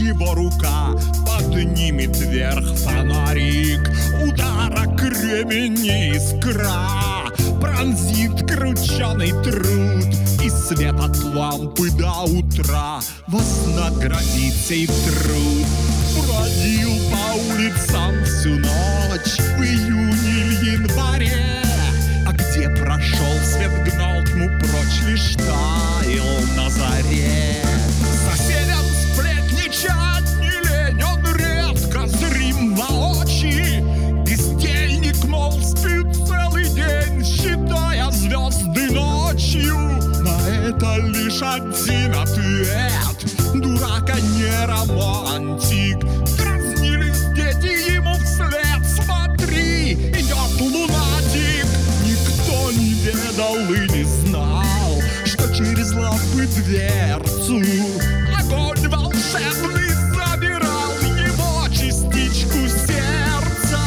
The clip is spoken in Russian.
его рука поднимет вверх фонарик. Удара кремень искра пронзит крученый труд, и свет от лампы до утра вознаградит сей труд. Бродил по улицам всю ночь в июне или январе, а где прошел свет, гнал тьму прочь, лишь таял на заре. Соседям сплетничать не лень, он редко зрим воочи. Бездельник, мол, спит целый день, считая звезды ночью. На это лишь один ответ: дурак, а не романтик. Дразнились дети ему вслед: смотри, идет лунатик. Никто не ведал и не знал, что через лампы дверцу огонь волшебный забирал его частичку сердца.